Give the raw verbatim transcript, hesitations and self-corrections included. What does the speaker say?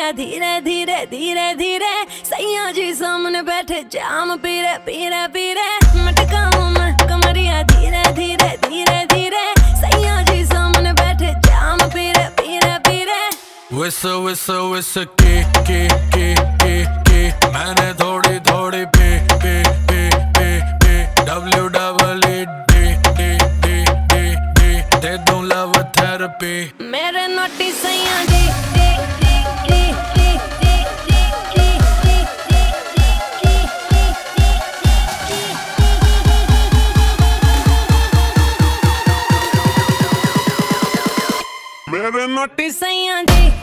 कमरिया धीरे धीरे धीरे धीरे सैया जी सामने बैठे जाम पीरे पीरे पीरे मटकाऊं मैं कमरिया धीरे धीरे धीरे धीरे सैया जी सामने बैठे जाम पीरे पीरे पीरे। विस विस विस की की की की की मैंने थोड़ी थोड़ी पी पी पी पी पी डब्ल्यू डबल ई डी डी डी डी डी दे दूं लव थेरेपी मेरे नोटी सैया जी डी डी डी डी डी डी डी डी मेरे नोटी सैया जी